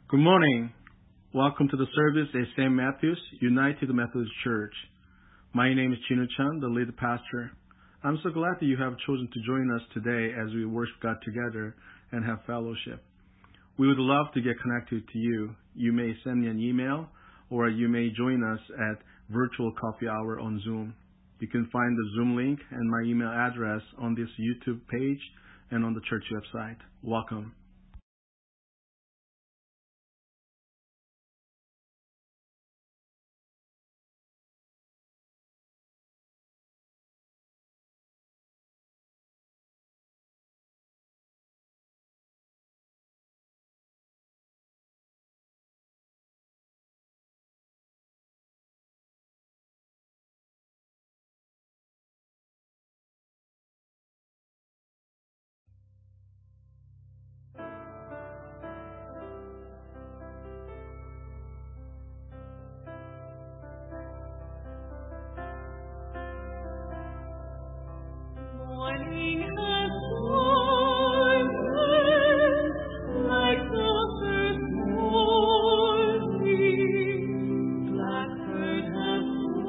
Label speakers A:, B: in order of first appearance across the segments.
A: Good morning. Welcome to the service at St. Matthew's United Methodist Church. My name is Chino Chan, the lead pastor. I'm so glad that you have chosen to join us today as we worship God together and have fellowship. We would love to get connected to you. You may send me an email or you may join us at Virtual Coffee Hour on Zoom. You can find the Zoom link and my email address on this YouTube page and on the church website. Welcome.
B: Morning has dawned, like the first morning. Blackbird has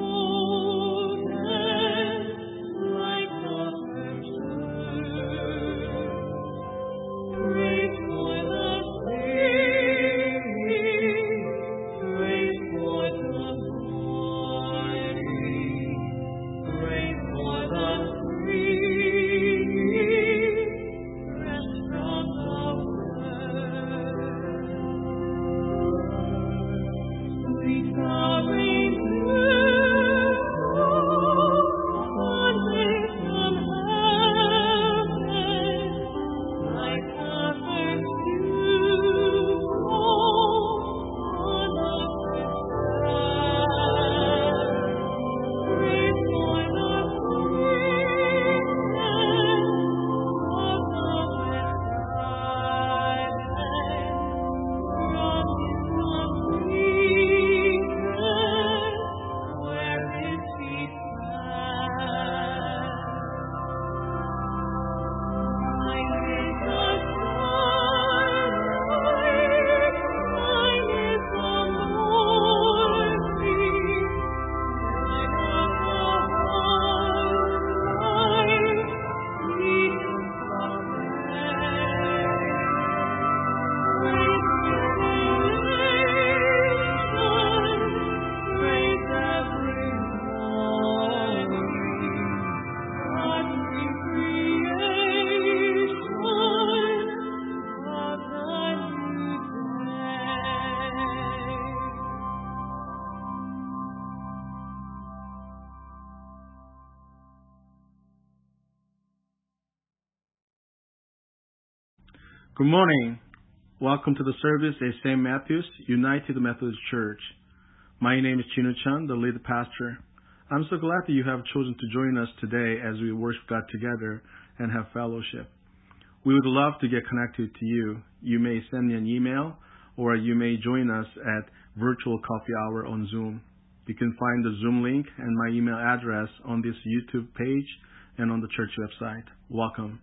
B: flown, like the first bird. Praise for the singing, praise for the morning, praise for the
A: Good morning. Welcome to the service at St. Matthew's United Methodist Church. My name is Chino Chan, the lead pastor. I'm so glad that you have chosen to join us today as we worship God together and have fellowship. We would love to get connected to you. You may send me an email or you may join us at Virtual Coffee Hour on Zoom. You can find the Zoom link and my email address on this YouTube page and on the church website. Welcome.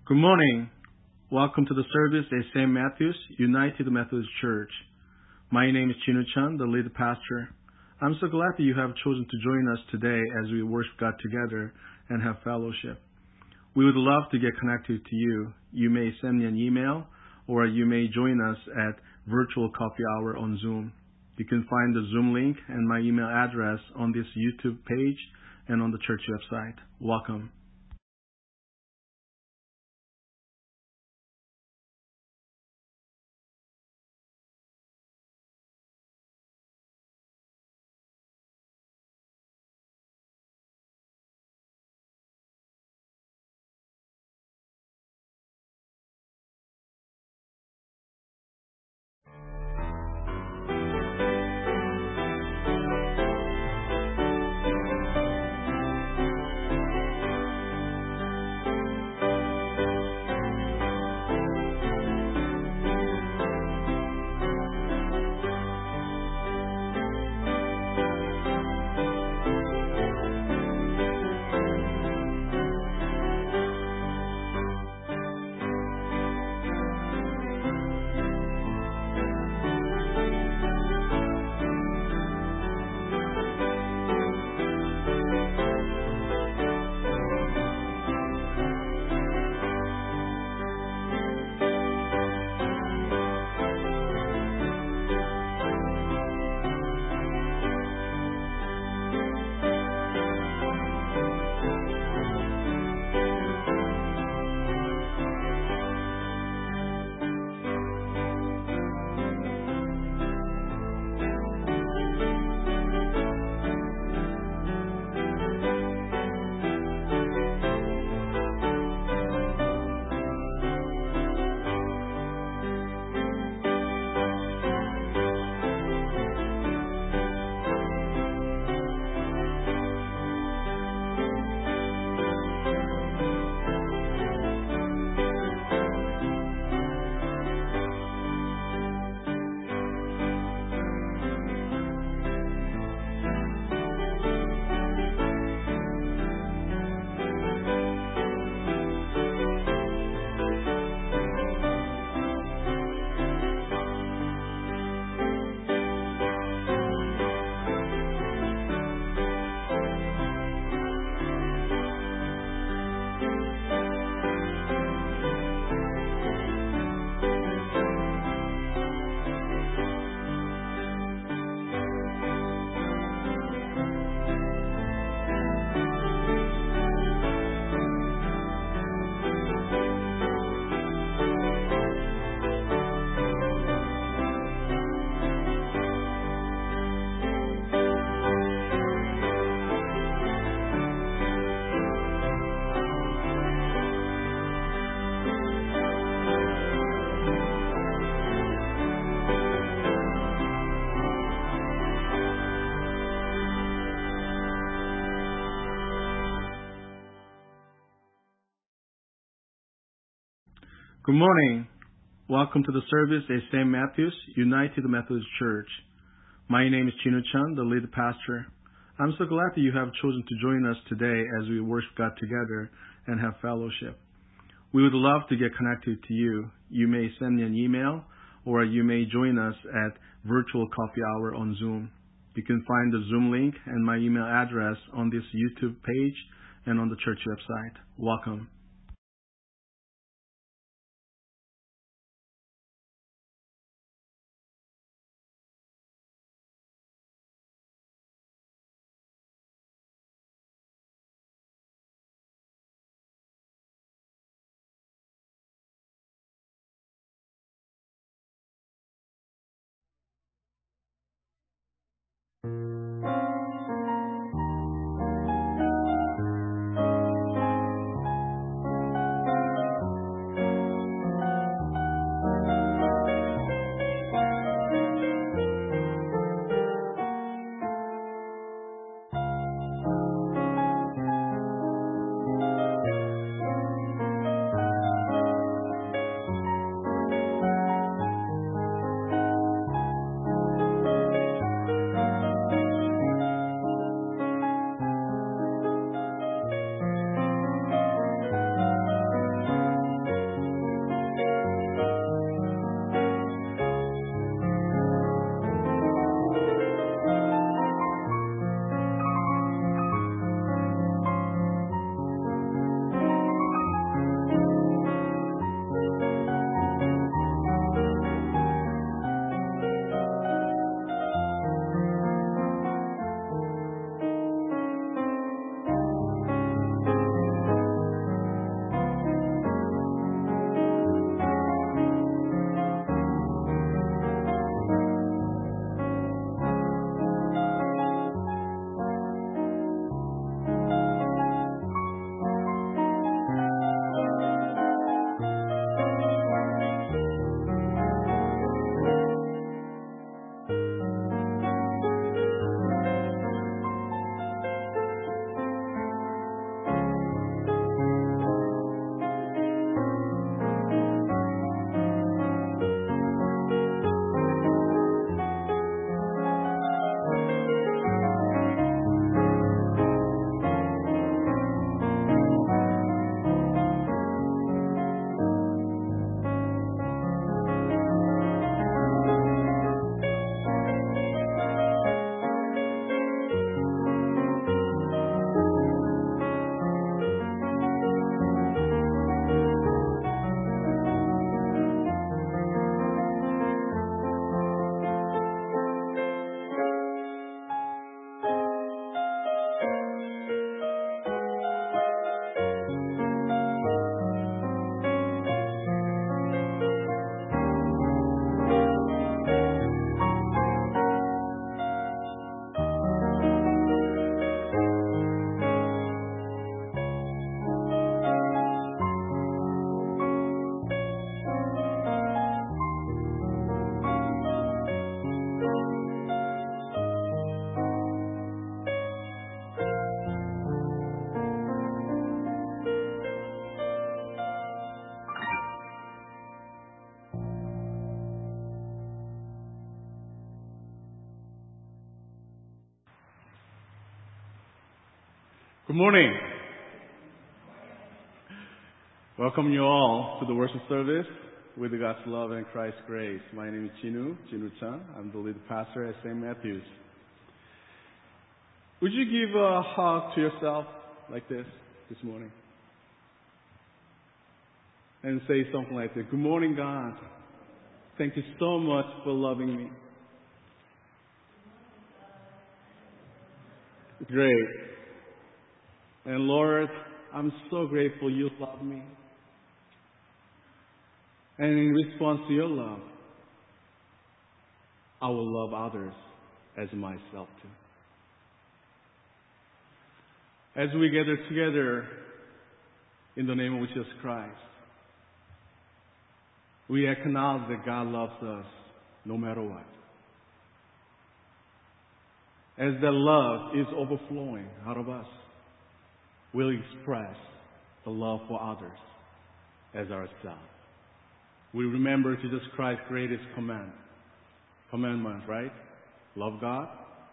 A: Good morning. Welcome to the service at St. Matthew's United Methodist Church. My name is Chino Chan, the lead pastor. I'm so glad that you have chosen to join us today as we worship God together and have fellowship. We would love to get connected to you. You may send me an email or you may join us at Virtual Coffee Hour on Zoom. You can find the Zoom link and my email address on this YouTube page and on the church website. Welcome. Good morning. Welcome to the service at St. Matthew's United Methodist Church. My name is Chino Chan, the lead pastor. I'm so glad that you have chosen to join us today as we worship God together and have fellowship. We would love to get connected to you. You may send me an email or you may join us at Virtual Coffee Hour on Zoom. You can find the Zoom link and my email address on this YouTube page and on the church website. Welcome. Good morning. Welcome you all to the worship service with God's love and Christ's grace. My name is Chinu Chan. I'm the lead pastor at St. Matthew's. Would you give a hug to yourself like this morning? And say something like this. Good morning, God. Thank you so much for loving me. Great. And Lord, I'm so grateful you love me. And in response to your love, I will love others as myself too. As we gather together in the name of Jesus Christ, we acknowledge that God loves us no matter what. As that love is overflowing out of us, we'll express the love for others as ourselves. We remember Jesus Christ's greatest commandment, right? Love God,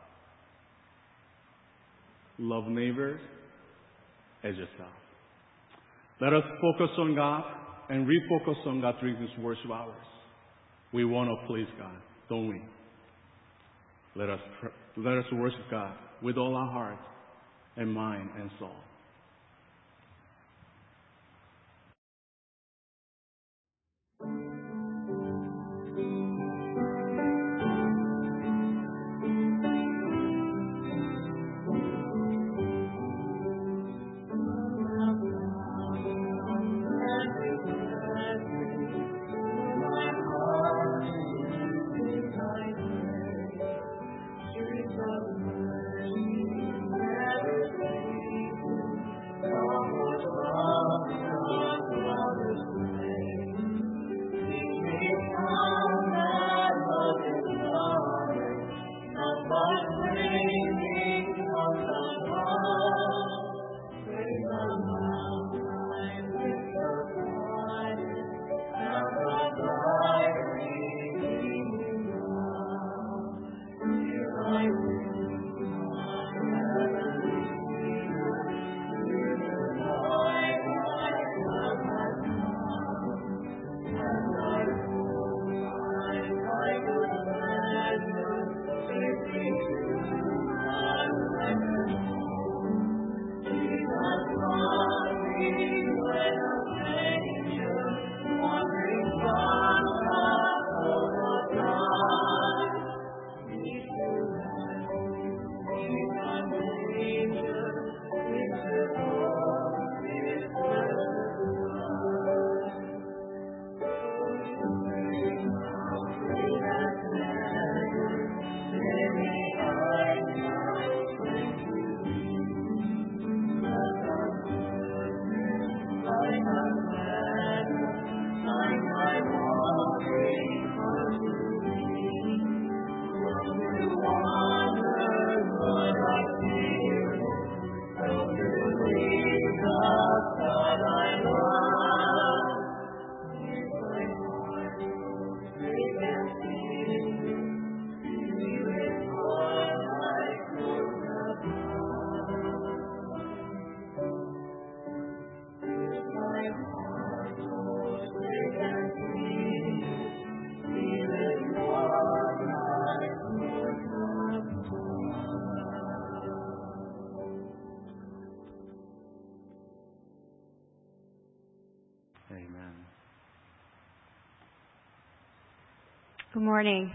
A: love neighbors as yourself. Let us focus on God and refocus on God during this worship hours. We want to please God, don't we? Let us worship God with all our heart and mind and soul. Amen.
C: Good morning.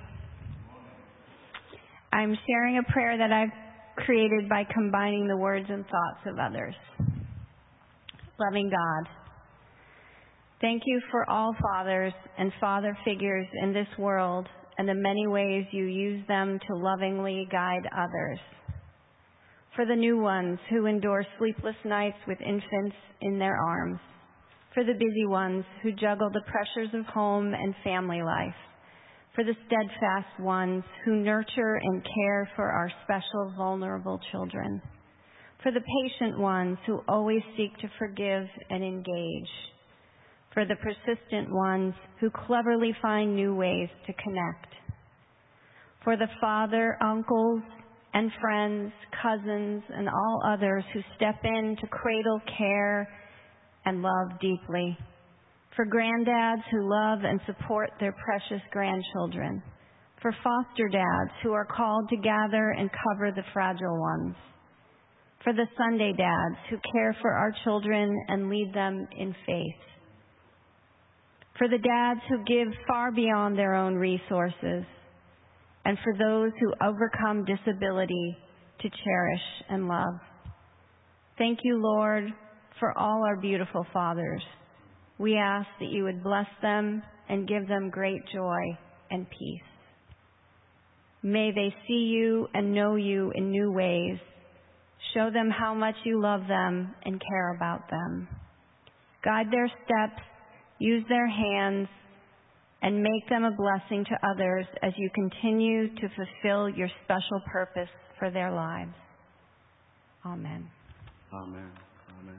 C: I'm sharing a prayer that I've created by combining the words and thoughts of others. Loving God, thank you for all fathers and father figures in this world and the many ways you use them to lovingly guide others. For the new ones who endure sleepless nights with infants in their arms. For the busy ones who juggle the pressures of home and family life. For the steadfast ones who nurture and care for our special vulnerable children. For the patient ones who always seek to forgive and engage. For the persistent ones who cleverly find new ways to connect. For the father, uncles, and friends, cousins, and all others who step in to cradle, care, and love deeply. For granddads who love and support their precious grandchildren. For foster dads who are called to gather and cover the fragile ones. For the Sunday dads who care for our children and lead them in faith. For the dads who give far beyond their own resources. And for those who overcome disability to cherish and love. Thank you, Lord, for all our beautiful fathers. We ask that you would bless them and give them great joy and peace. May they see you and know you in new ways. Show them how much you love them and care about them. Guide their steps, use their hands, and make them a blessing to others as you continue to fulfill your special purpose for their lives. Amen.
A: Amen. Amen.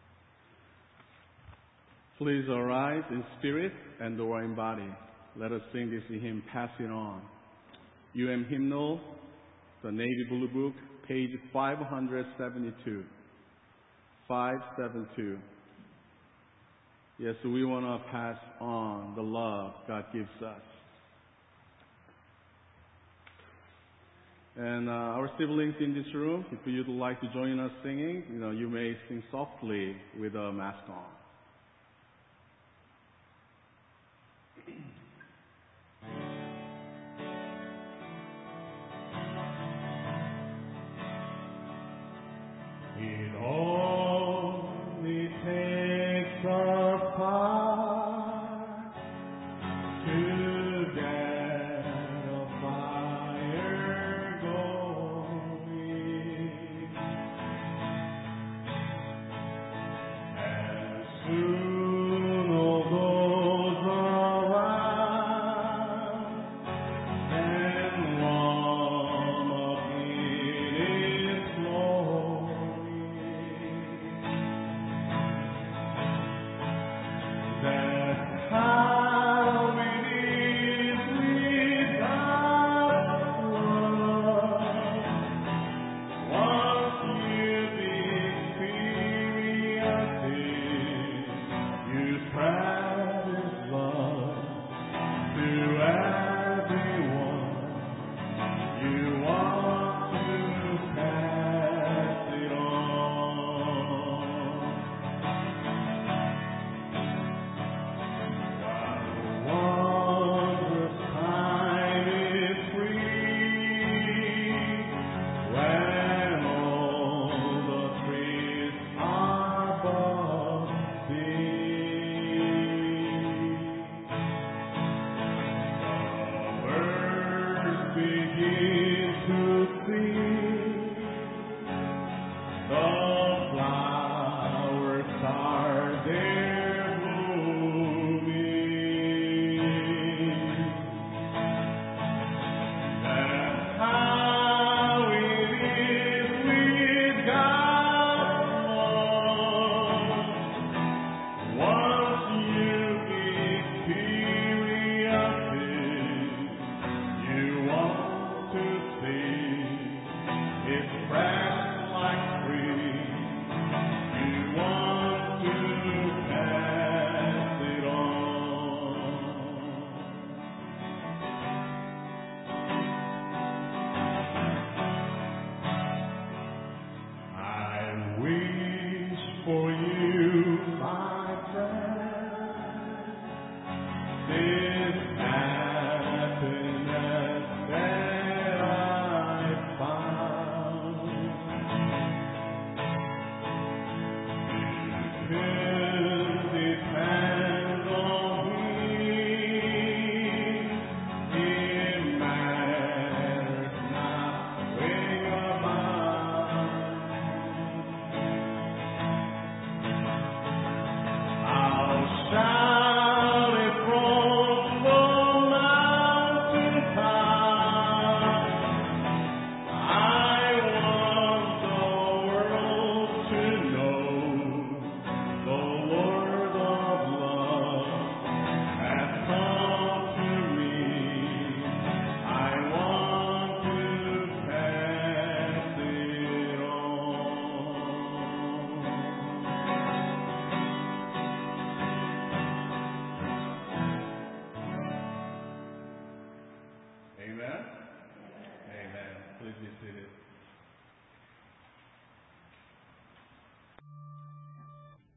A: Please arise in spirit and or in body. Let us sing this hymn, Pass It On. UM Hymnal, the Navy Blue Book, page 572. 572. Yes, we want to pass on the love God gives us. And our siblings in this room, if you'd like to join us singing, you may sing softly with a mask on.
B: It only takes a spark to get a fire going, and soon all goes around, and warm up in its glory.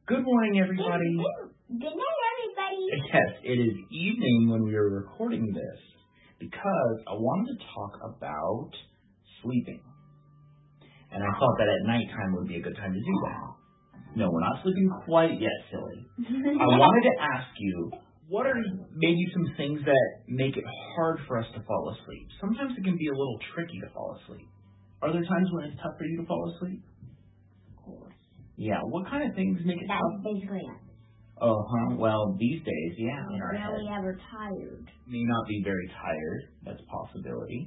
D: Good morning, everybody.
E: Good night, everybody.
D: Yes, it is evening when we are recording this because I wanted to talk about sleeping. And I thought that at nighttime would be a good time to do that. No, we're not sleeping quite yet, silly. I wanted to ask you, what are maybe some things that make it hard for us to fall asleep? Sometimes it can be a little tricky to fall asleep. Are there times when it's tough for you to fall asleep?
E: Of course.
D: Yeah, what kind of things make it
E: That's
D: tough?
E: basically it.
D: Well, these days, yeah. In our
E: Rarely
D: head.
E: ever tired.
D: May not be very tired. That's a possibility.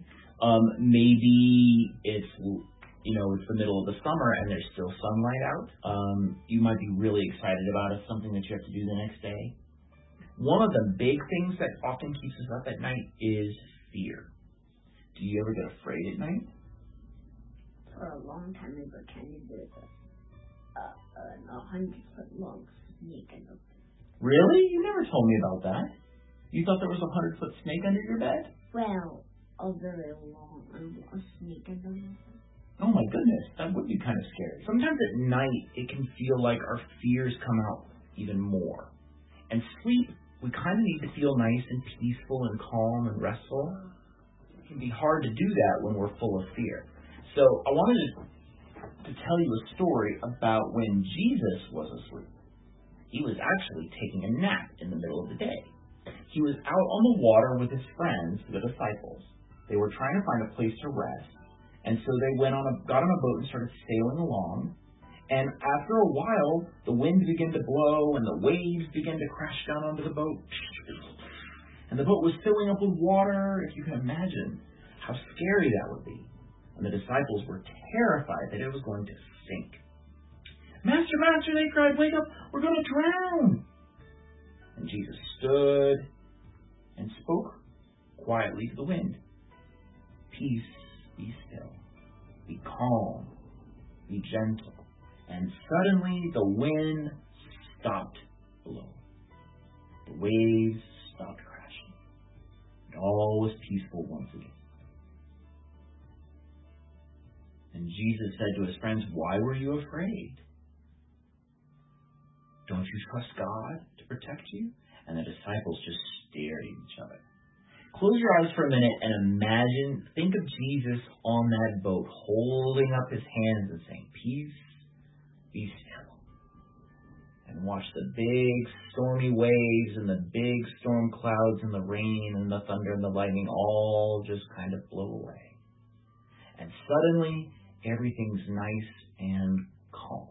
D: Maybe it's, it's the middle of the summer and there's still sunlight out. You might be really excited about something that you have to do the next day. One of the big things that often keeps us up at night is fear. Do you ever get afraid at night?
E: For a long time, we were trying to do a 100-foot-long snake in the bed.
D: Really? You never told me about that. You thought there was a 100-foot snake under your bed?
E: Well, a very long snake in the bed.
D: Oh my goodness, that would be kind of scary. Sometimes at night, it can feel like our fears come out even more. And sleep, we kind of need to feel nice and peaceful and calm and restful. It can be hard to do that when we're full of fear. So I wanted to tell you a story about when Jesus was asleep. He was actually taking a nap in the middle of the day. He was out on the water with his friends, the disciples. They were trying to find a place to rest. And so they got on a boat and started sailing along. And after a while, the wind began to blow and the waves began to crash down onto the boat. And the boat was filling up with water. If you can imagine how scary that would be. And the disciples were terrified that it was going to sink. Master, Master, they cried, wake up, we're going to drown. And Jesus stood and spoke quietly to the wind. Peace, be still, be calm, be gentle. And suddenly the wind stopped blowing. The waves stopped crashing. And all was peaceful once again. And Jesus said to his friends, why were you afraid? Don't you trust God to protect you? And the disciples just stared at each other. Close your eyes for a minute and think of Jesus on that boat, holding up his hands and saying, peace, be still. And watch the big stormy waves and the big storm clouds and the rain and the thunder and the lightning all just kind of blow away. And suddenly, everything's nice and calm.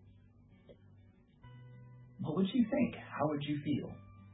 D: What would you think? How would you feel?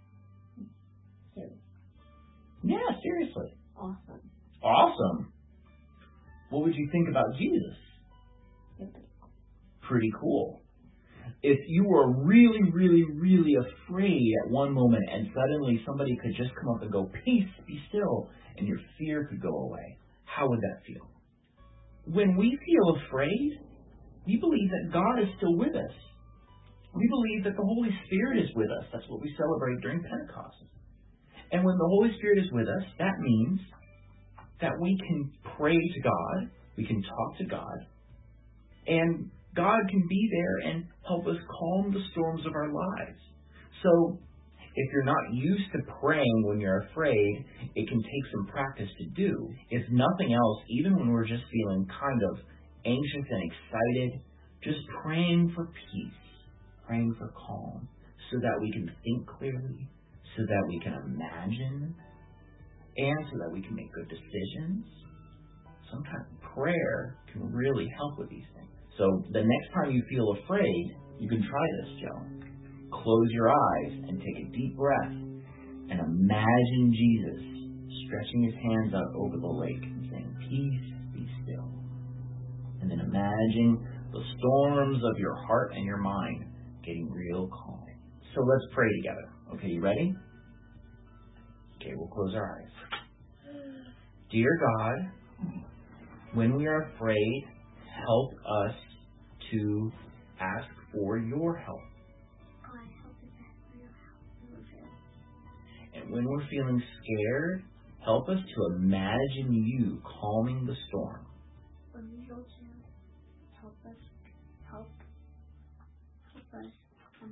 E: Serious.
D: Yeah, seriously.
E: Awesome.
D: Awesome. What would you think about Jesus? Pretty cool. If you were really, really, really afraid at one moment and suddenly somebody could just come up and go, peace, be still, and your fear could go away, how would that feel? When we feel afraid, we believe that God is still with us. We believe that the Holy Spirit is with us. That's what we celebrate during Pentecost. And when the Holy Spirit is with us, that means that we can pray to God, we can talk to God, and God can be there and help us calm the storms of our lives. So, if you're not used to praying when you're afraid, it can take some practice to do. If nothing else, even when we're just feeling kind of anxious and excited, just praying for peace, praying for calm, so that we can think clearly, so that we can imagine, and so that we can make good decisions. Sometimes prayer can really help with these things. So the next time you feel afraid, you can try this, Joe. Close your eyes and take a deep breath and imagine Jesus stretching his hands out over the lake and saying, peace, be still. And then imagine the storms of your heart and your mind getting real calm. So let's pray together. Okay, you ready? Okay, we'll close our eyes. Dear God, when we are afraid, help us to ask for your help.
E: God, help us ask for your help.
D: And when we're feeling scared, help us to imagine you calming the storm.
E: When we feel sad, help us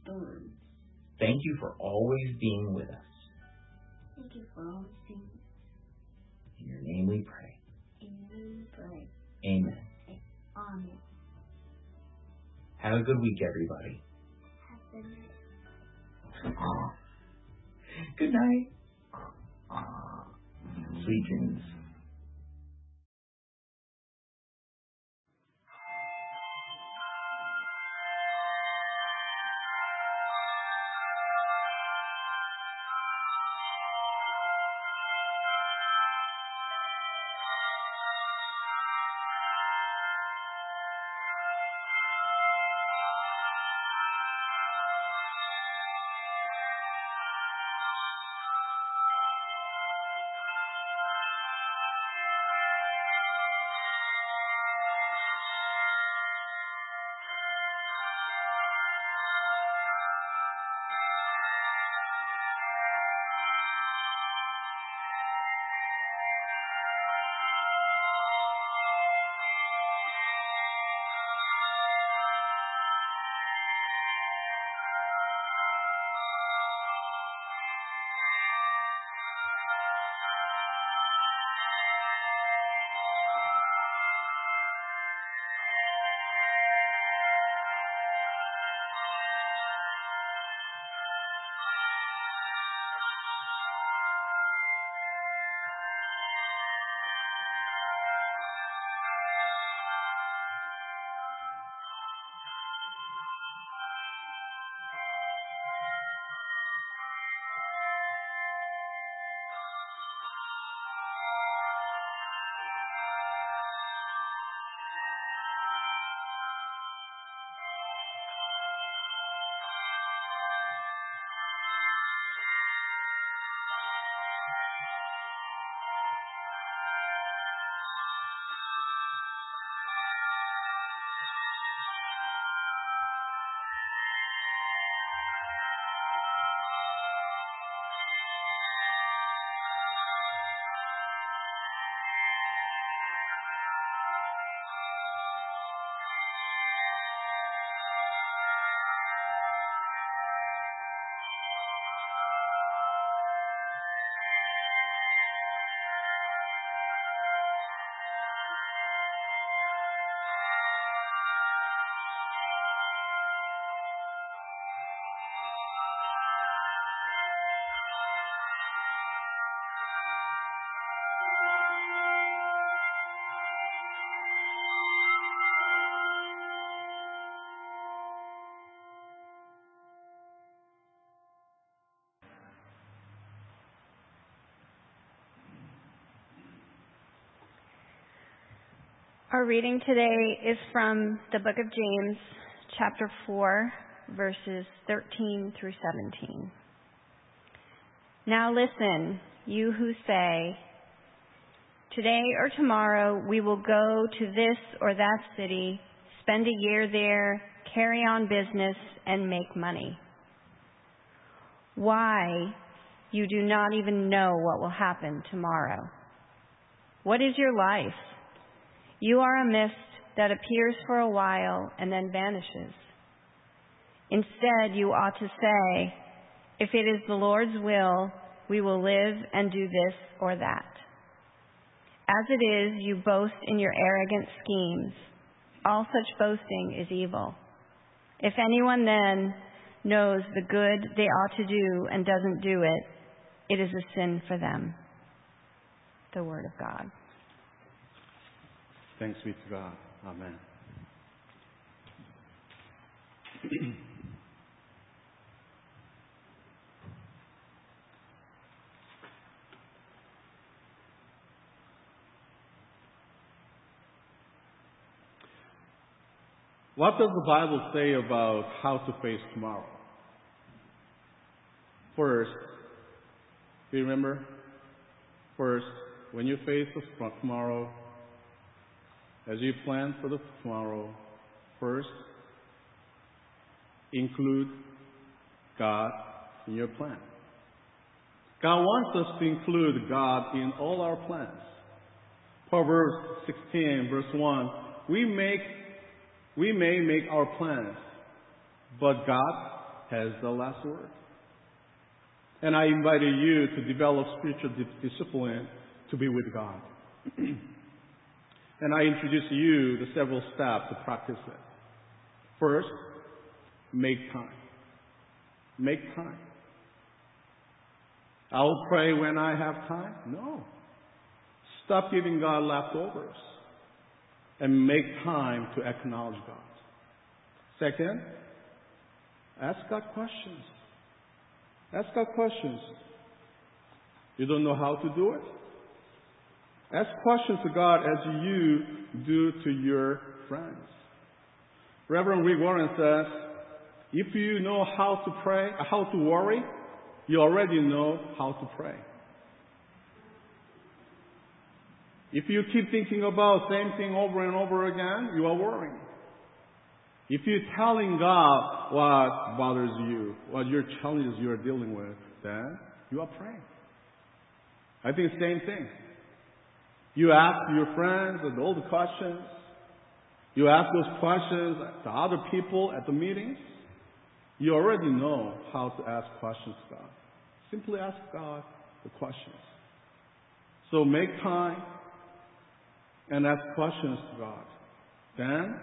E: storms.
D: Thank you for always being with us.
E: Thank you for always being with us.
D: In your name we pray.
E: In your name we pray.
D: Amen.
E: Amen.
D: Have a good week, everybody.
E: Have a good night.
D: Good night. Sweet dreams.
C: Our reading today is from the book of James, chapter 4, verses 13 through 17. Now listen, you who say, today or tomorrow we will go to this or that city, spend a year there, carry on business, and make money. Why? You do not even know what will happen tomorrow. What is your life? You are a mist that appears for a while and then vanishes. Instead, you ought to say, if it is the Lord's will, we will live and do this or that. As it is, you boast in your arrogant schemes. All such boasting is evil. If anyone then knows the good they ought to do and doesn't do it, it is a sin for them. The Word of God.
A: Thanks be to God. Amen. What does the Bible say about how to face tomorrow? First, do you remember? First, when you face the tomorrow, as you plan for the tomorrow, first, include God in your plan. God wants us to include God in all our plans. Proverbs 16, verse 1, we may make our plans, but God has the last word. And I invited you to develop spiritual discipline to be with God. And I introduced you the several steps to practice it. First, make time. Make time. I'll pray when I have time. No. Stop giving God leftovers and make time to acknowledge God. Second, ask God questions. Ask God questions. You don't know how to do it? Ask questions to God as you do to your friends. Reverend Rick Warren says, if you know how to pray, how to worry, you already know how to pray. If you keep thinking about the same thing over and over again, you are worrying. If you're telling God what bothers you, what your challenges you are dealing with, then you are praying. I think it's the same thing. You ask your friends all the questions. You ask those questions to other people at the meetings. You already know how to ask questions to God. Simply ask God the questions. So make time and ask questions to God. Then,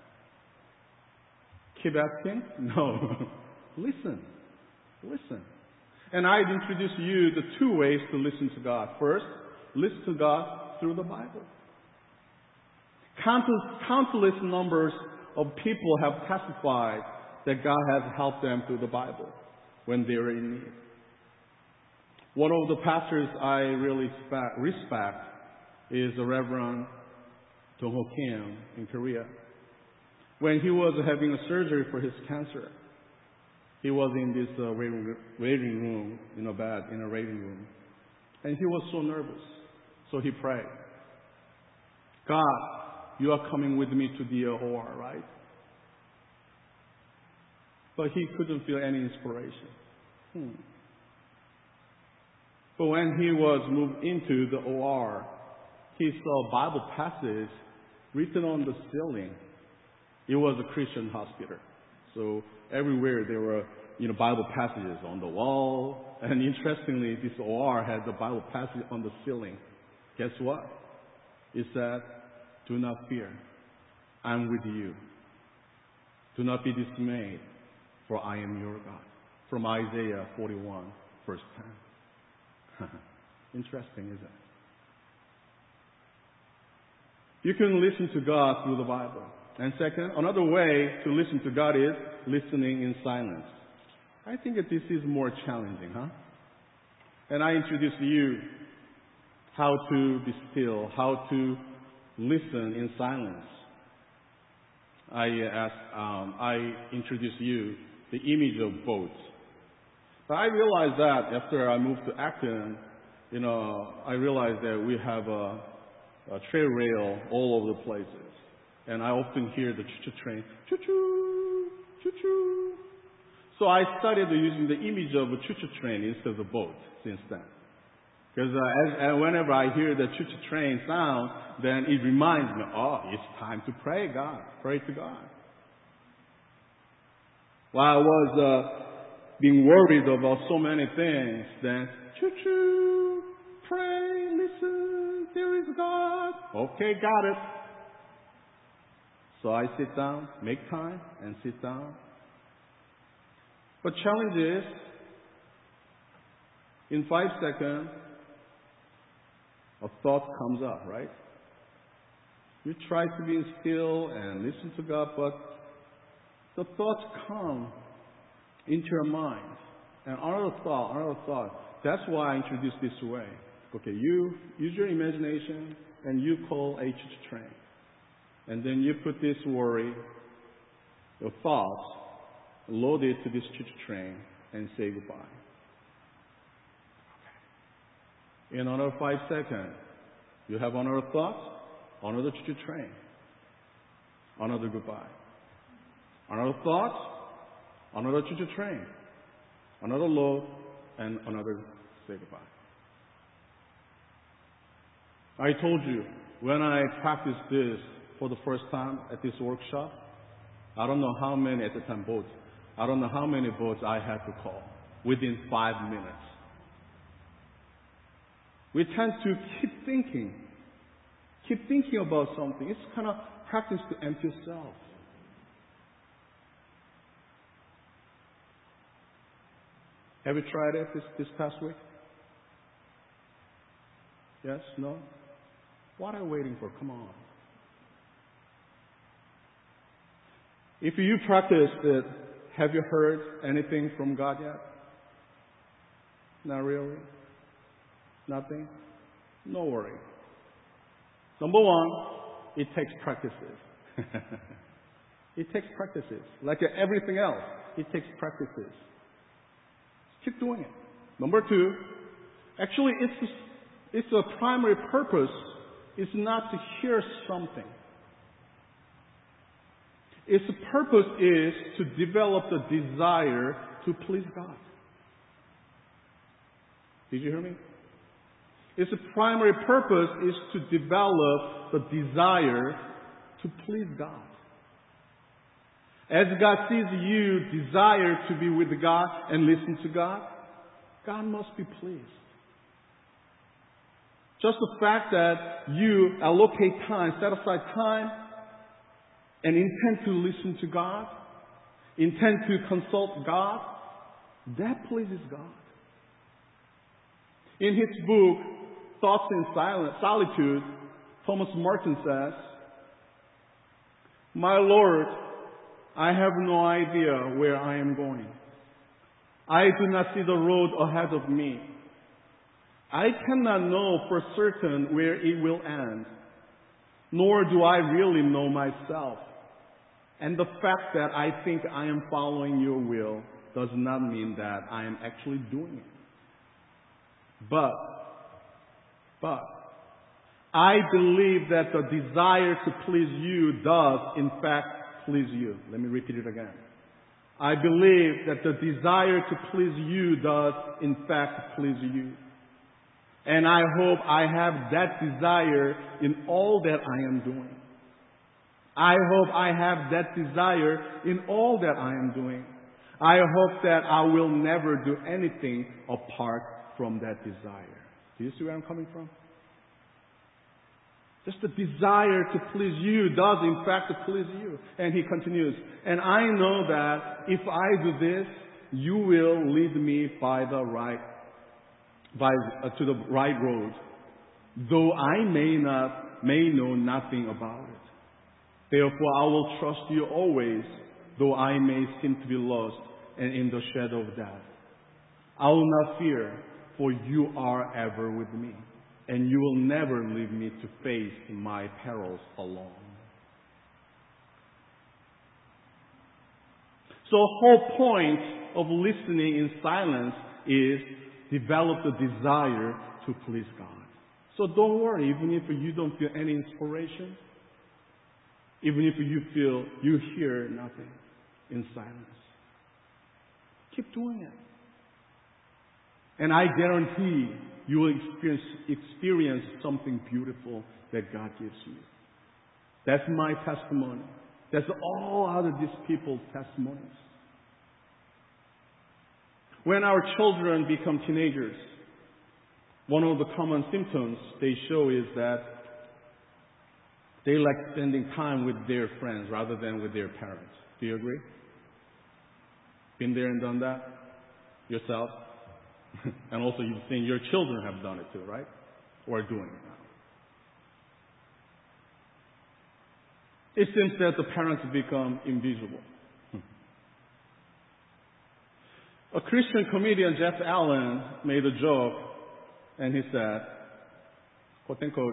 A: keep asking? No. Listen. Listen. And I'd introduce you the two ways to listen to God. First, listen to God through the Bible. Countless numbers of people have testified that God has helped them through the Bible when they were in need. One of the pastors I really respect is the Reverend Dong Ho Kim in Korea. When he was having a surgery for his cancer, he was in this waiting room, in a bed, in a waiting room. And he was so nervous. So he prayed, God, you are coming with me to the OR, right? But he couldn't feel any inspiration. But when he was moved into the OR, he saw a Bible passage written on the ceiling. It was a Christian hospital. So everywhere there were, Bible passages on the wall. And interestingly, this OR had the Bible passage on the ceiling. Guess what? It said, do not fear. I'm with you. Do not be dismayed, for I am your God. From Isaiah 41, verse 10. Interesting, isn't it? You can listen to God through the Bible. And second, another way to listen to God is listening in silence. I think that this is more challenging, huh? And I introduce to you how to be still, how to listen in silence. I introduce you the image of boats. But I realized that after I moved to Acton, I realized that we have a trail rail all over the places. And I often hear the choo-choo train, choo-choo, choo-choo. So I started using the image of a choo-choo train instead of a boat since then. Because whenever I hear the choo-choo train sound, then it reminds me, it's time to pray to God. While I was being worried about so many things, then choo-choo, pray, listen, there is God. Okay, got it. So I sit down, make time, and sit down. But challenge is, in 5 seconds, a thought comes up, right? You try to be still and listen to God, but the thoughts come into your mind. And another thought. That's why I introduced this way. Okay, you use your imagination and you call a choo-choo train. And then you put this worry, your thoughts, load it to this choo-choo train and say goodbye. In another 5 seconds, you have another thought, another choo-choo train, another goodbye. Another thought, another choo-choo train, another load, and another say goodbye. I told you, when I practiced this for the first time at this workshop, I don't know how many at the time boats, I don't know how many boats I had to call within 5 minutes. We tend to keep thinking about something. It's kind of practice to empty yourself. Have you tried it this past week? Yes? No? What are you waiting for? Come on. If you practiced it, have you heard anything from God yet? Not really? Nothing? No worry. Number one, it takes practices. It takes practices. Like everything else, it takes practices. Keep doing it. Number two, actually it's a primary purpose is not to hear something. Its purpose is to develop the desire to please God. Did you hear me? Its primary purpose is to develop the desire to please God. As God sees you desire to be with God and listen to God, God must be pleased. Just the fact that you allocate time, set aside time, and intend to listen to God, intend to consult God, that pleases God. In his book, Thoughts in Solitude, Thomas Martin says, "My Lord, I have no idea where I am going. I do not see the road ahead of me. I cannot know for certain where it will end, nor do I really know myself. And the fact that I think I am following your will does not mean that I am actually doing it. But I believe that the desire to please you does, in fact, please you." Let me repeat it again. I believe that the desire to please you does, in fact, please you. And I hope I have that desire in all that I am doing. I hope I have that desire in all that I am doing. I hope that I will never do anything apart from that desire. Do you see where I'm coming from? Just the desire to please you does in fact please you. And he continues, "And I know that if I do this, you will lead me to the right road, though I may know nothing about it. Therefore I will trust you always, though I may seem to be lost and in the shadow of death. I will not fear, for you are ever with me, and you will never leave me to face my perils alone." So the whole point of listening in silence is develop the desire to please God. So don't worry, even if you don't feel any inspiration, even if you feel you hear nothing in silence. Keep doing it. And I guarantee you will experience something beautiful that God gives you. That's my testimony. That's all other these people's testimonies. When our children become teenagers, one of the common symptoms they show is that they like spending time with their friends rather than with their parents. Do you agree? Been there and done that yourself? And also you've seen your children have done it too, right? Or are doing it now. It seems that the parents become invisible. A Christian comedian, Jeff Allen, made a joke, and he said, quote unquote,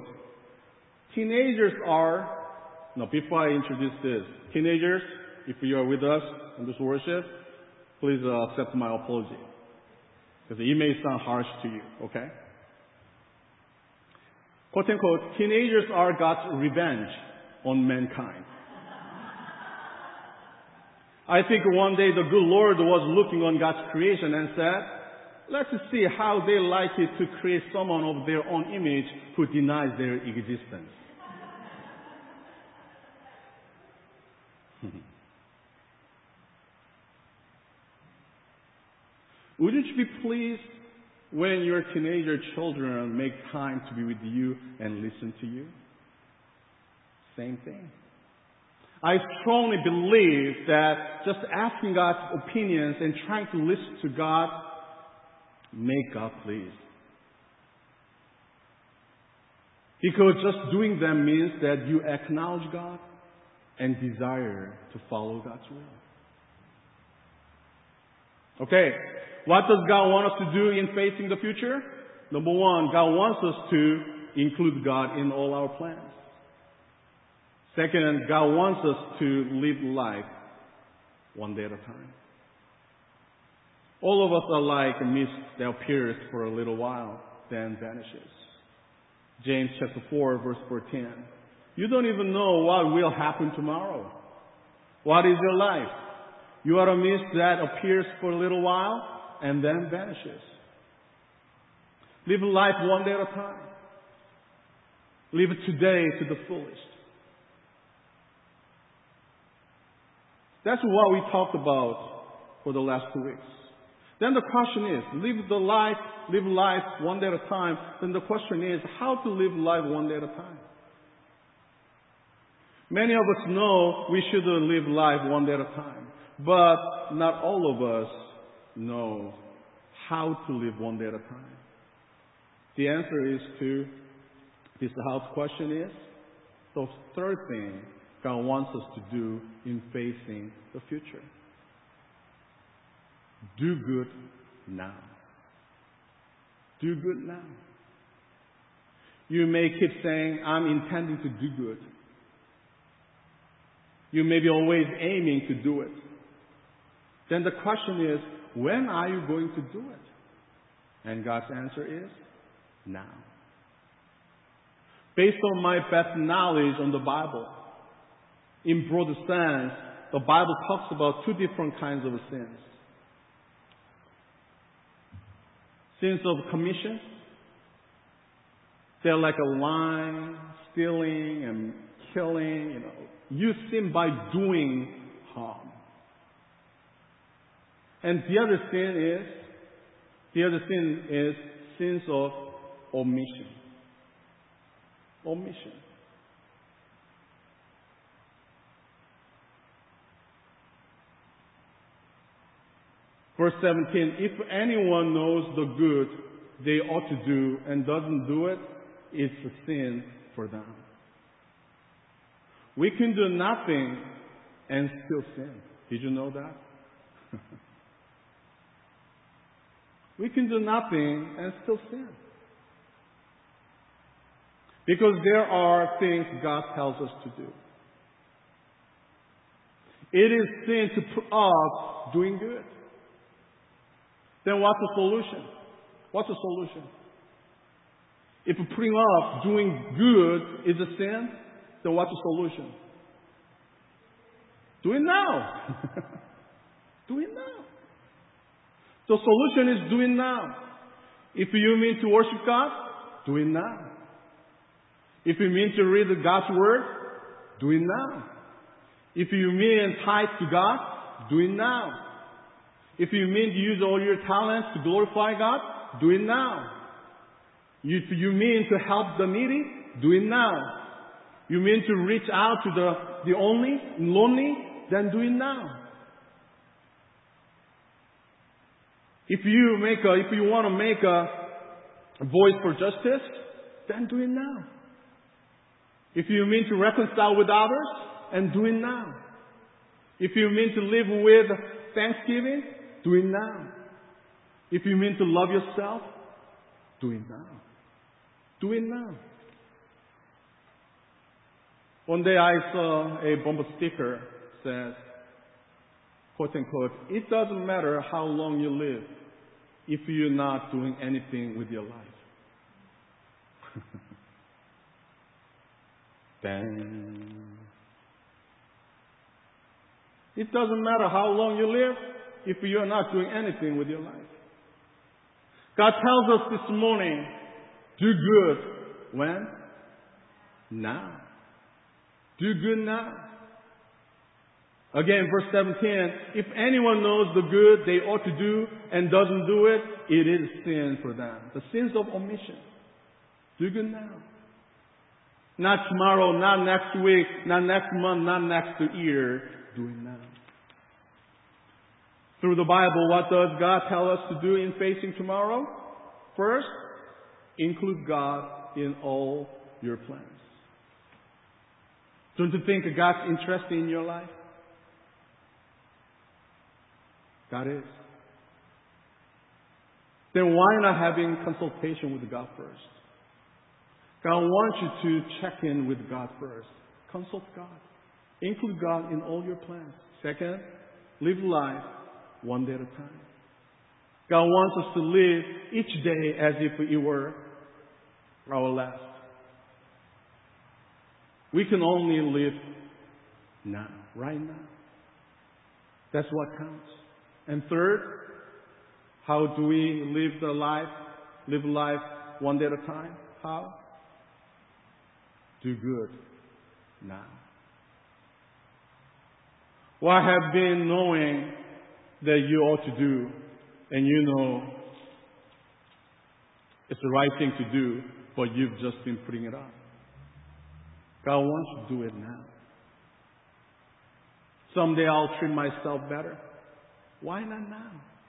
A: before I introduce this, teenagers, if you are with us in this worship, please accept my apology. Because it may sound harsh to you, okay? Quote unquote, "Teenagers are God's revenge on mankind." I think one day the good Lord was looking on God's creation and said, "Let's see how they like it to create someone of their own image who denies their existence."
B: Wouldn't you be pleased when your teenager children make time to be with you and listen to you? Same thing. I strongly believe that just asking God's opinions and trying to listen to God make God pleased. Because just doing them means that you acknowledge God and desire to follow God's will. Okay, what does God want us to do in facing the future? Number one, God wants us to include God in all our plans. Second, God wants us to live life one day at a time. All of us are like a mist that appears for a little while, then vanishes. James chapter 4, verse 14. You don't even know what will happen tomorrow. What is your life? You are a mist that appears for a little while and then vanishes. Live life one day at a time. Live today to the fullest. That's what we talked about for the last 2 weeks. Then the question is, live life one day at a time. Then the question is, how to live life one day at a time. Many of us know we should live life one day at a time. But not all of us know how to live one day at a time. The answer is to, this is how the question is. The third thing God wants us to do in facing the future. Do good now. Do good now. You may keep saying, I'm intending to do good. You may be always aiming to do it. Then the question is, when are you going to do it? And God's answer is, now. Based on my best knowledge on the Bible, in broad sense, the Bible talks about two different kinds of sins. Sins of commission. They're like a lying, stealing, and killing. You sin by doing harm. And the other sin is sins of omission. Omission. Verse 17, if anyone knows the good they ought to do and doesn't do it, it's a sin for them. We can do nothing and still sin. Did you know that? We can do nothing and still sin. Because there are things God tells us to do. It is sin to put off doing good. Then what's the solution? What's the solution? If putting off doing good is a sin, then what's the solution? Do it now. Do it now. The solution is do it now. If you mean to worship God, do it now. If you mean to read God's Word, do it now. If you mean tithe to God, do it now. If you mean to use all your talents to glorify God, do it now. If you mean to help the needy, do it now. You mean to reach out to the lonely, then do it now. If you want to make a voice for justice, then do it now. If you mean to reconcile with others, and do it now. If you mean to live with thanksgiving, do it now. If you mean to love yourself, do it now. Do it now. One day I saw a bumper sticker says, quote unquote, it doesn't matter how long you live if you're not doing anything with your life. Bang. It doesn't matter how long you live if you're not doing anything with your life. God tells us this morning, do good. When? Now. Do good now. Again, verse 17, if anyone knows the good they ought to do and doesn't do it, it is sin for them. The sins of omission. Do good now. Not tomorrow, not next week, not next month, not next year. Do it now. Through the Bible, what does God tell us to do in facing tomorrow? First, include God in all your plans. Don't you think God's interested in your life? God is. Then why not having consultation with God first? God wants you to check in with God first. Consult God. Include God in all your plans. Second, live life one day at a time. God wants us to live each day as if it were our last. We can only live now, right now. That's what counts. And third, how do we live life one day at a time? How? Do good now. What have been knowing that you ought to do, and you know it's the right thing to do, but you've just been putting it off? God wants you to do it now. Someday I'll treat myself better. Why not now?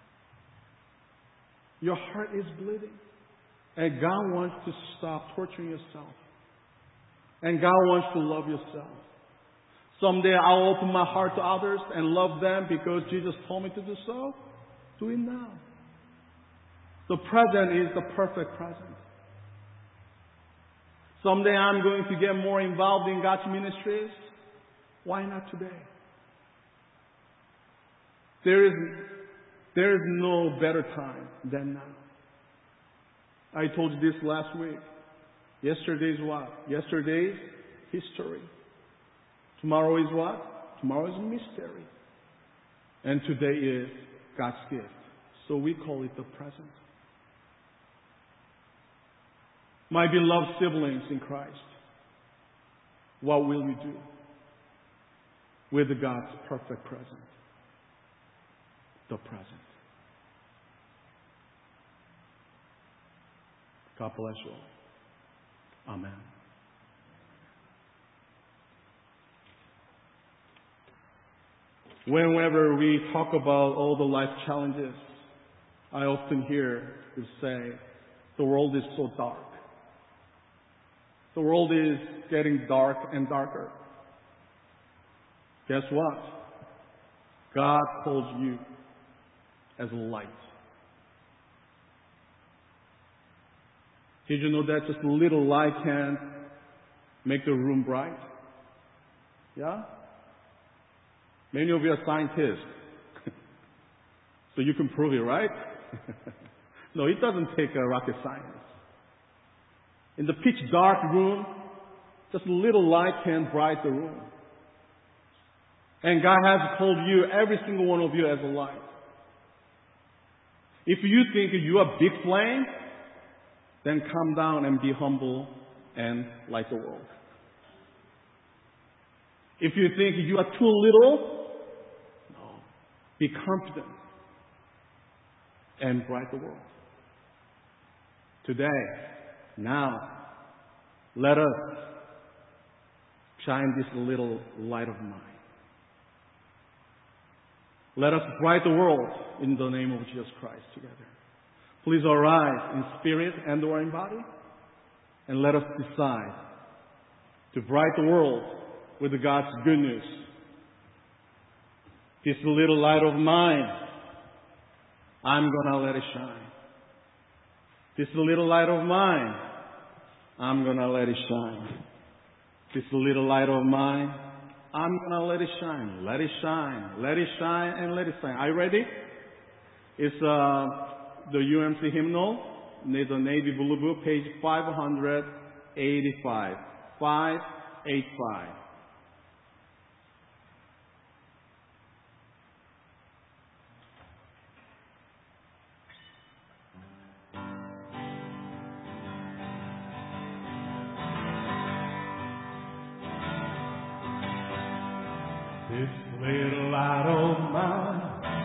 B: Your heart is bleeding. And God wants to stop torturing yourself. And God wants to love yourself. Someday I'll open my heart to others and love them because Jesus told me to do so. Do it now. The present is the perfect present. Someday I'm going to get more involved in God's ministries. Why not today? There is no better time than now. I told you this last week. Yesterday's what? Yesterday's history. Tomorrow is what? Tomorrow is a mystery. And today is God's gift. So we call it the present. My beloved siblings in Christ, what will you do with God's perfect present? The present. God bless you all. Amen. Whenever we talk about all the life challenges, I often hear you say, the world is so dark. The world is getting dark and darker. Guess what? God calls you as a light. Did you know that just a little light can make the room bright? Yeah? Many of you are scientists. So you can prove it, right? No, it doesn't take a rocket science. In the pitch dark room, just a little light can brighten the room. And God has called you, every single one of you, as a light. If you think you are a big flame, then come down and be humble and light the world. If you think you are too little, no, be confident and bright the world. Today, now, let us shine this little light of mine. Let us bright the world in the name of Jesus Christ together. Please arise in spirit and or in body, and let us decide to bright the world with God's good news. This little light of mine, I'm gonna let it shine. This little light of mine, I'm gonna let it shine. This little light of mine, I'm gonna let it shine. Let it shine. Let it shine and let it shine. Are you ready? It's the UMC hymnal. There's a navy blue book, page 585. 585. This little light of mine,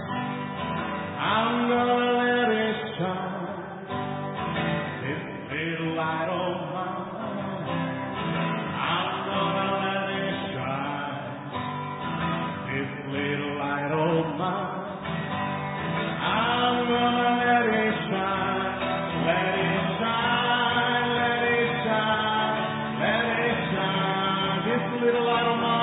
B: I'm gonna let it shine. This little light of mine, I'm gonna let it shine. This little light of mine, I'm gonna let it shine. Let it shine, let it shine, let it shine. This little light of mine.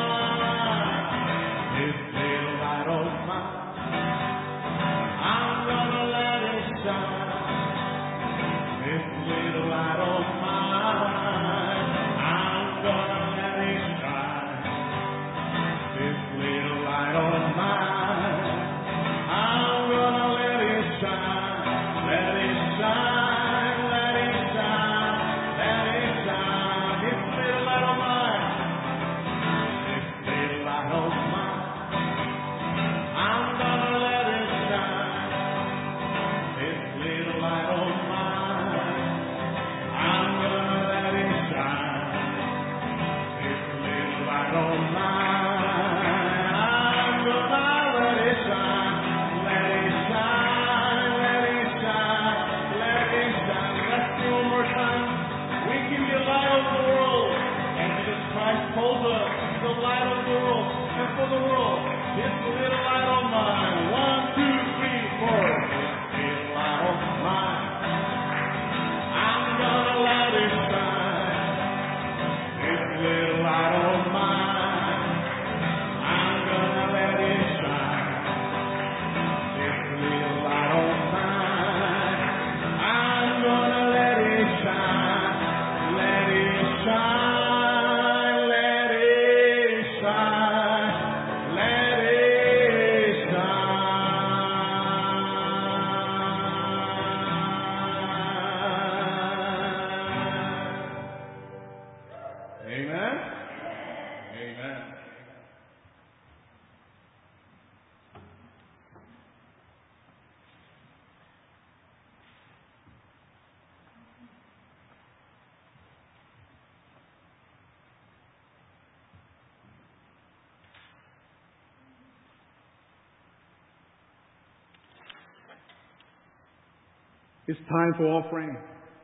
B: It's time for offering.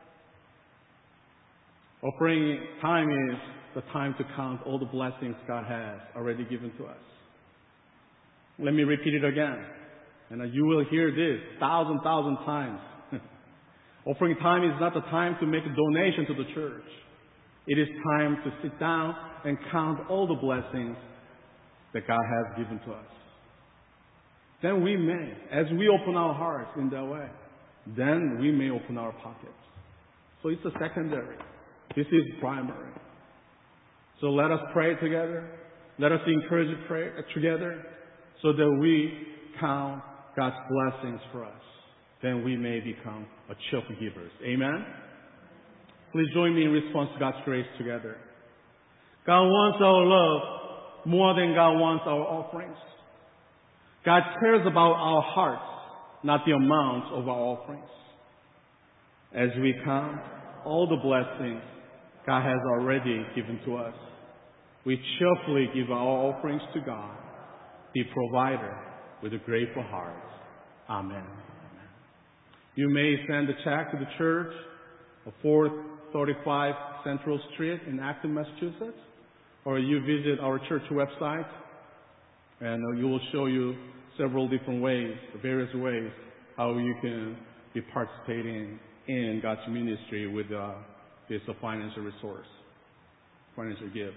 B: Offering time is the time to count all the blessings God has already given to us. Let me repeat it again. And you will hear this thousand times. Offering time is not the time to make a donation to the church. It is time to sit down and count all the blessings that God has given to us. Then we may, as we open our hearts in that way, then we may open our pockets. So it's a secondary. This is primary. So let us pray together. Let us encourage prayer together so that we count God's blessings for us. Then we may become a cheerful givers. Amen? Please join me in response to God's grace together. God wants our love more than God wants our offerings. God cares about our hearts, not the amount of our offerings. As we count all the blessings God has already given to us, we cheerfully give our offerings to God, the provider, with a grateful heart. Amen. You may send a check to the church of 435 Central Street in Acton, Massachusetts, or you visit our church website, and you will show you several different ways, various ways, how you can be participating in God's ministry with this financial resource, financial gift.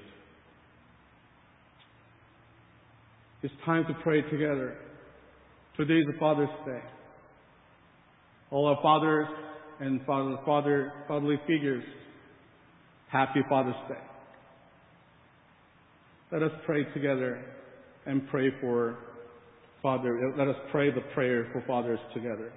B: It's time to pray together. Today is Father's Day. All our fathers and fatherly figures, happy Father's Day. Let us pray together and pray for Father. Let us pray the prayer for fathers together.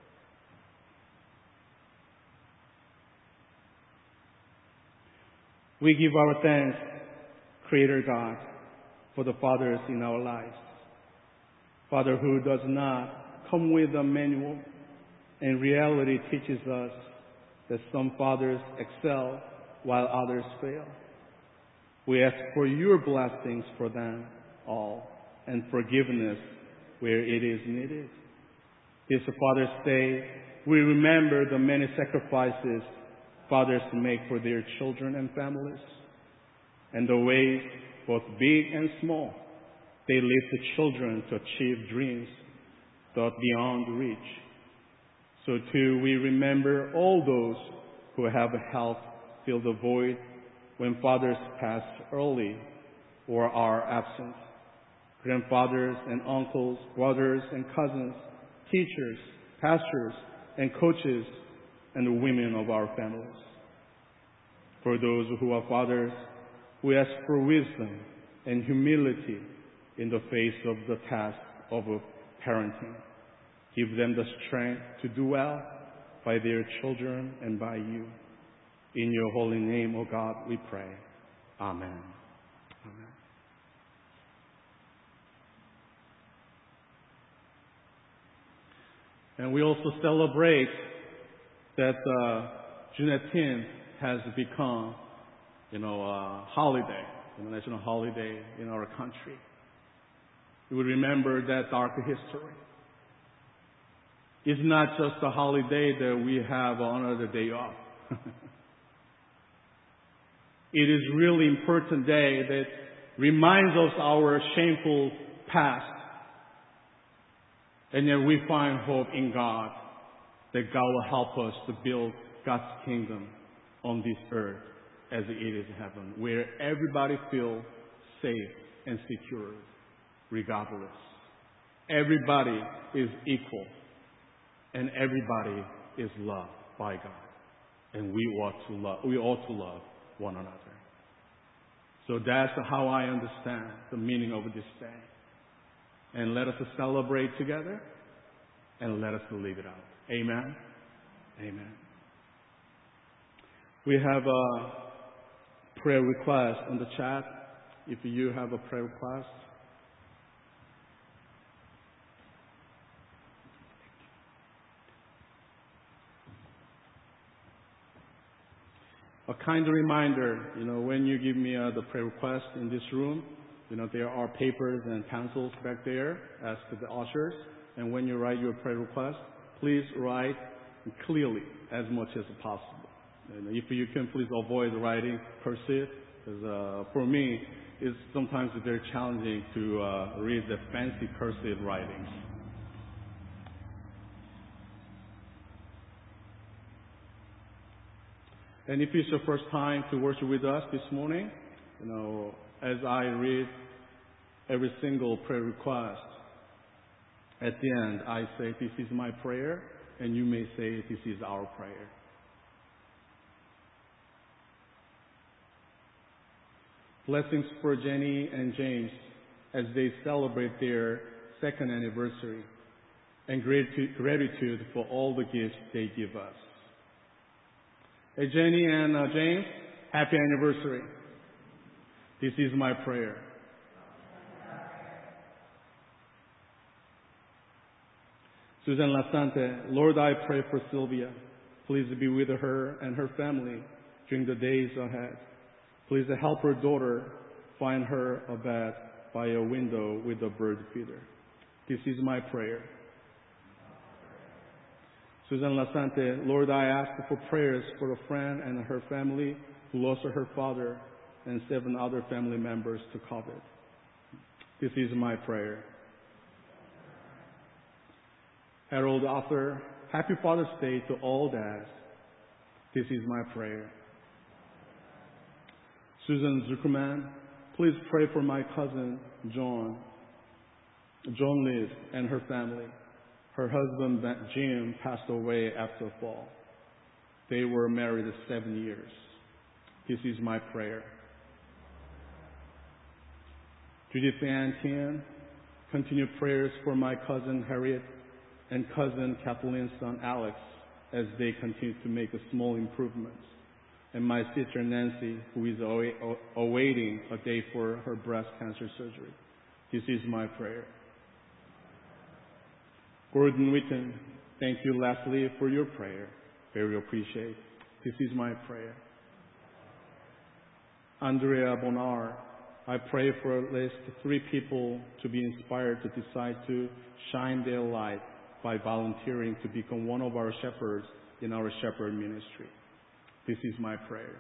B: We give our thanks, Creator God, for the fathers in our lives. Father who does not come with a manual, and reality teaches us that some fathers excel while others fail. We ask for your blessings for them all and forgiveness where it is needed. This Father's Day, we remember the many sacrifices fathers make for their children and families, and the ways, both big and small, they lead the children to achieve dreams thought beyond reach. So too, we remember all those who have helped fill the void when fathers pass early or are absent. Grandfathers and uncles, brothers and cousins, teachers, pastors, and coaches, and the women of our families. For those who are fathers, we ask for wisdom and humility in the face of the task of parenting. Give them the strength to do well by their children and by you. In your holy name, O God, we pray. Amen. Amen. And we also celebrate that Juneteenth has become, a holiday, a national holiday in our country. We remember that dark history. It's not just a holiday that we have another day off. It is really important day that reminds us our shameful past. And yet we find hope in God, that God will help us to build God's kingdom on this earth as it is in heaven, where everybody feels safe and secure, regardless. Everybody is equal, and everybody is loved by God. And we ought to love one another. So that's how I understand the meaning of this day. And let us celebrate together, and let us live it out. Amen. Amen. We have a prayer request on the chat. If you have a prayer request. A kind reminder, when you give me the prayer request in this room, there are papers and pencils back there as to the ushers. And when you write your prayer request, please write clearly as much as possible. And if you can, please avoid writing cursive, because for me, it's sometimes very challenging to read the fancy cursive writings. And if it's your first time to worship with us this morning, as I read every single prayer request, at the end I say, this is my prayer, and you may say, this is our prayer. Blessings for Jenny and James as they celebrate their second anniversary, and gratitude for all the gifts they give us. Hey, Jenny and James, happy anniversary. This is my prayer. Susan Lasante, Lord, I pray for Sylvia. Please be with her and her family during the days ahead. Please help her daughter find her a bed by a window with a bird feeder. This is my prayer. Susan Lasante, Lord, I ask for prayers for a friend and her family who lost her father and 7 other family members to COVID. This is my prayer. Harold Arthur, happy Father's Day to all dads. This is my prayer. Susan Zuckerman, please pray for my cousin John Liz and her family. Her husband Jim passed away after a fall. They were married 7 years. This is my prayer. Judith Ann Tian, continue prayers for my cousin Harriet and cousin Kathleen's son Alex as they continue to make small improvements. And my sister Nancy, who is awaiting a day for her breast cancer surgery. This is my prayer. Gordon Witten, thank you, Leslie, for your prayer. Very appreciate. This is my prayer. Andrea Bonar, I pray for at least 3 people to be inspired to decide to shine their light by volunteering to become one of our shepherds in our shepherd ministry. This is my prayer.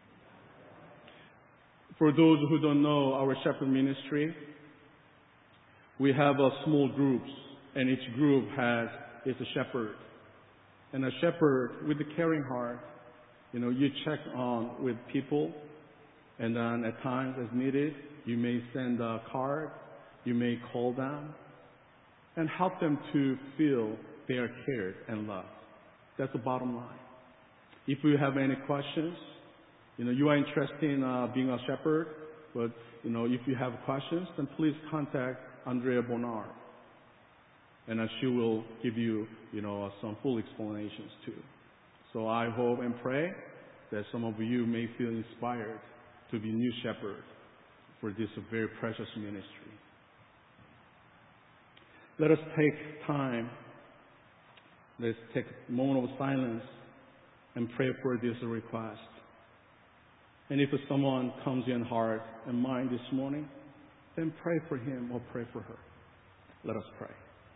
B: For those who don't know our shepherd ministry, we have small groups, and each group is a shepherd. And a shepherd with a caring heart, you check on with people, and then at times as needed, you may send a card, you may call them, and help them to feel they are cared and loved. That's the bottom line. If you have any questions, you are interested in being a shepherd, but if you have questions, then please contact Andrea Bonar, and she will give you, some full explanations too. So I hope and pray that some of you may feel inspired to be new shepherds for this very precious ministry. Let us take time. Let's take a moment of silence and pray for this request. And if someone comes in heart and mind this morning, then pray for him or pray for her. Let us pray.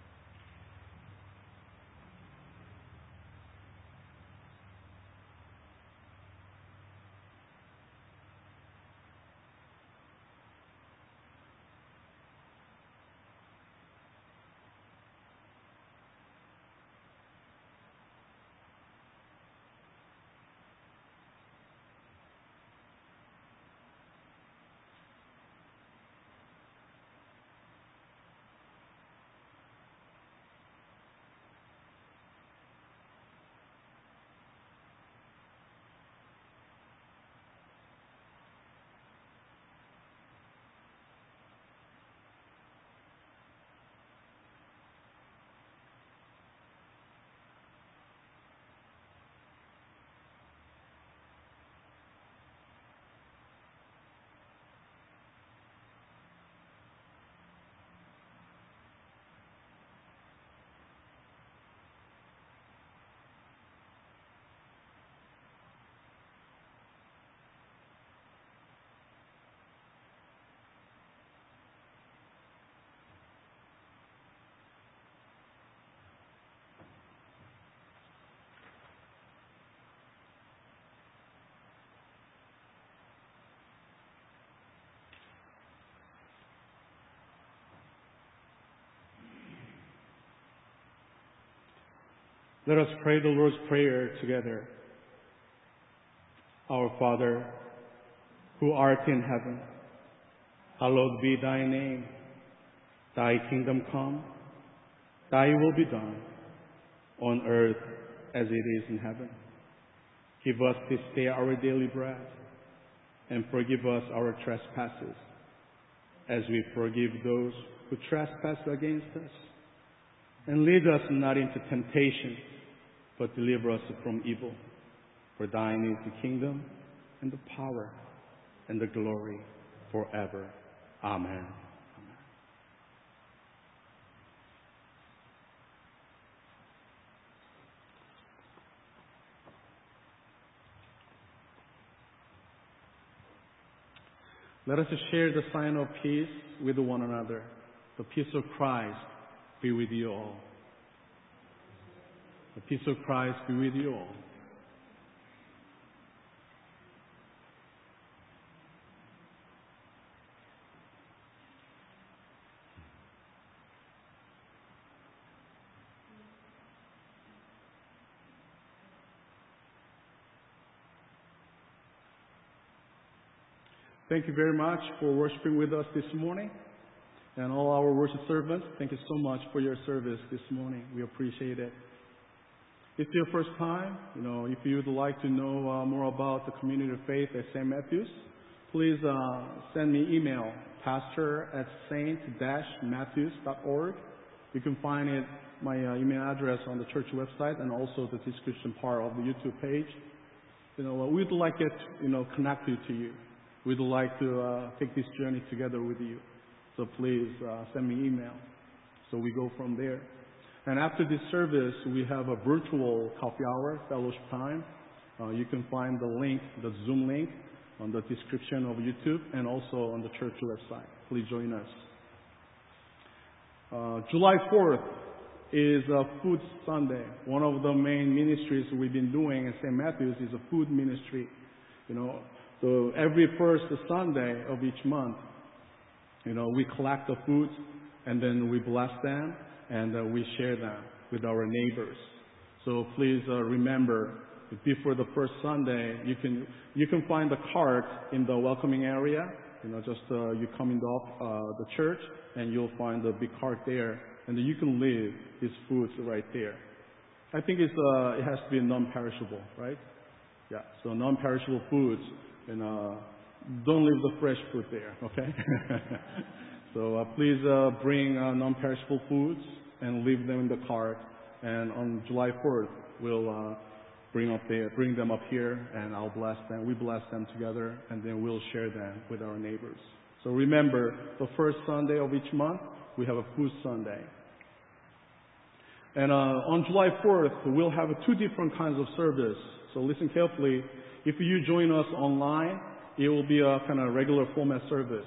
B: Let us pray the Lord's Prayer together. Our Father, who art in heaven, hallowed be thy name. Thy kingdom come, thy will be done, on earth as it is in heaven. Give us this day our daily bread, and forgive us our trespasses, as we forgive those who trespass against us. And lead us not into temptation, but deliver us from evil. For thine is the kingdom, and the power, and the glory forever. Amen. Let us share the sign of peace with one another. The peace of Christ be with you all. The peace of Christ be with you all. Thank you very much for worshiping with us this morning. And all our worship servants, thank you so much for your service this morning. We appreciate it. If it's your first time, if you would like to know more about the community of faith at St. Matthew's, please send me email, pastor@st-matthews.org. You can find my email address on the church website and also the description part of the YouTube page. We'd like it, connected to you. We'd like to take this journey together with you. So please send me email. So we go from there. And after this service, we have a virtual coffee hour, fellowship time. You can find the link, the Zoom link, on the description of YouTube and also on the church website. Please join us. July 4th is a Food Sunday. One of the main ministries we've been doing at St. Matthew's is a food ministry. So every first Sunday of each month, we collect the foods and then we bless them and we share them with our neighbors. So please remember, before the first Sunday, you can find the cart in the welcoming area. You come into the church and you'll find the big cart there, and then you can leave these foods right there. I think it has to be non-perishable, right? Yeah. So non-perishable foods, and don't leave the fresh food there, okay? So please bring non-perishable foods and leave them in the cart. And on July 4th, we'll bring them up here, and I'll bless them. We bless them together, and then we'll share them with our neighbors. So remember, the first Sunday of each month, we have a Food Sunday. And on July 4th, we'll have two different kinds of service. So listen carefully. If you join us online, it will be a kind of regular format service.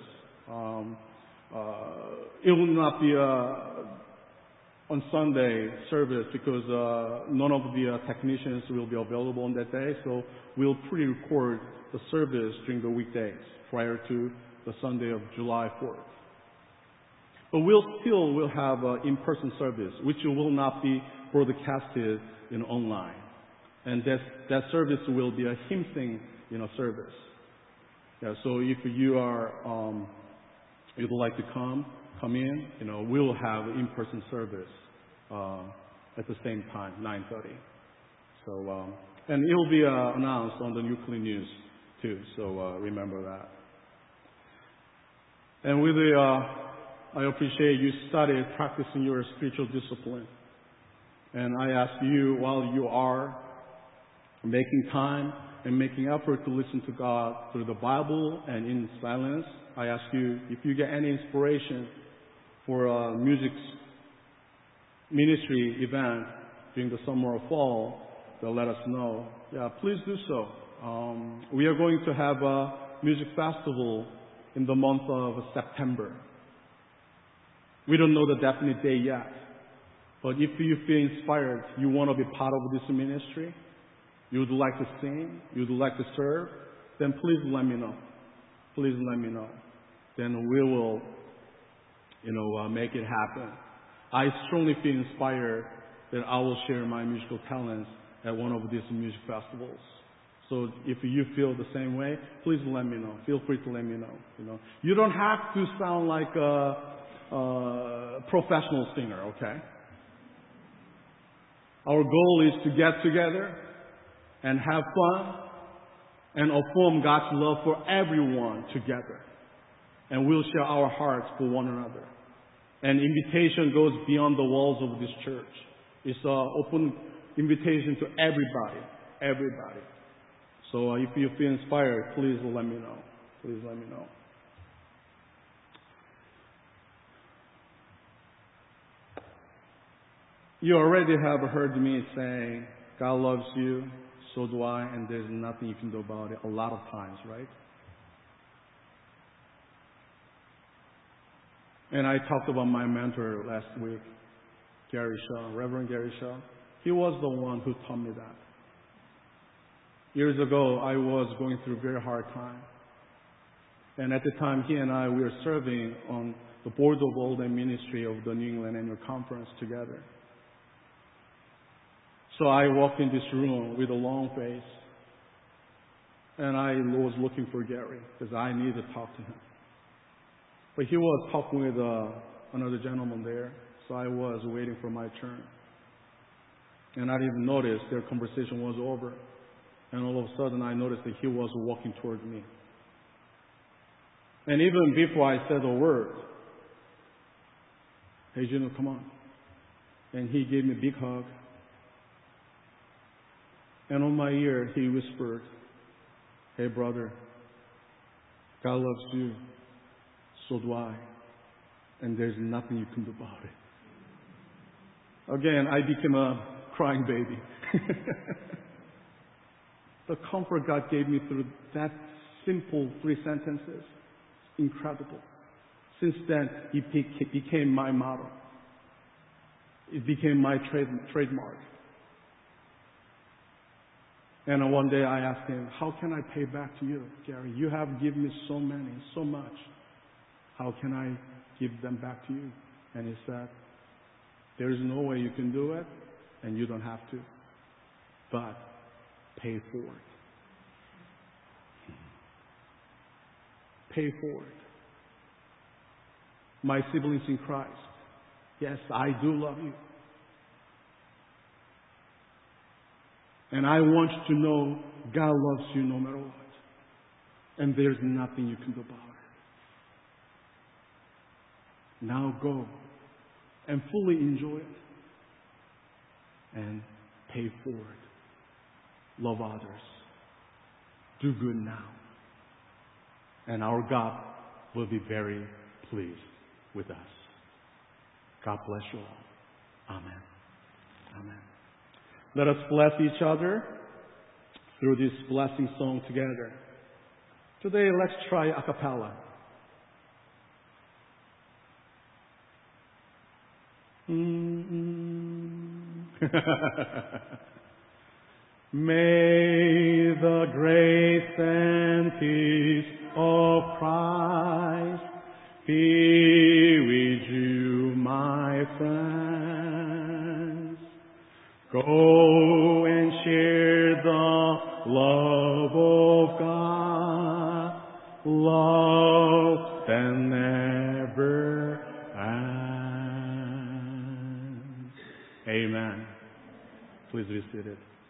B: It will not be on Sunday service because none of the technicians will be available on that day. So we'll pre-record the service during the weekdays prior to the Sunday of July 4th. But we'll have in-person service, which will not be broadcasted online. And that service will be a hymn sing service. Yeah, so if you are you'd like to come in, we'll have in-person service at the same time, 9:30. So and it will be announced on the Nuclear News too. So remember that. And I appreciate you started practicing your spiritual discipline. And I ask you, while you are making time and making effort to listen to God through the Bible and in silence, I ask you, if you get any inspiration for a music ministry event during the summer or fall, then let us know. Yeah, please do so. We are going to have a music festival in the month of September. We don't know the definite day yet. But if you feel inspired, you want to be part of this ministry, you would like to sing, you would like to serve, then please let me know. Please let me know. Then we will, make it happen. I strongly feel inspired that I will share my musical talents at one of these music festivals. So if you feel the same way, please let me know. Feel free to let me know. You don't have to sound like a professional singer, okay? Our goal is to get together and have fun and affirm God's love for everyone together. And we'll share our hearts for one another. And invitation goes beyond the walls of this church. It's an open invitation to everybody. So if you feel inspired, please let me know. Please let me know. You already have heard me say, God loves you, so do I, and there's nothing you can do about it a lot of times, right? And I talked about my mentor last week, Gary Shaw, Reverend Gary Shaw. He was the one who taught me that. Years ago, I was going through a very hard time. And at the time, he and I, we were serving on the board of Olden Ministry of the New England Annual Conference together. So I walked in this room with a long face, and I was looking for Gary because I needed to talk to him. But he was talking with another gentleman there, so I was waiting for my turn. And I didn't notice their conversation was over. And all of a sudden, I noticed that he was walking toward me. And even before I said a word, "Hey, Juno, come on." And he gave me a big hug. And on my ear, he whispered, "Hey, brother, God loves you, so do I, and there's nothing you can do about it." Again, I became a crying baby. The comfort God gave me through that Simple 3 sentences. Incredible. Since then, it became my motto. It became my trademark. And one day I asked him, how can I pay back to you, Gary? You have given me so many, so much. How can I give them back to you? And he said, there is no way you can do it, and you don't have to. But pay for it. Pay for it. My siblings in Christ, yes, I do love you. And I want you to know God loves you no matter what. And there's nothing you can do about it. Now go and fully enjoy it. And pay for it. Love others. Do good now. And our God will be very pleased with us. God bless you all. Amen. Amen. Let us bless each other through this blessing song together. Today, let's try a cappella. May the grace and peace of Christ be with you, my friends. Go and share the love of God, love that never ends. Amen. Please be seated.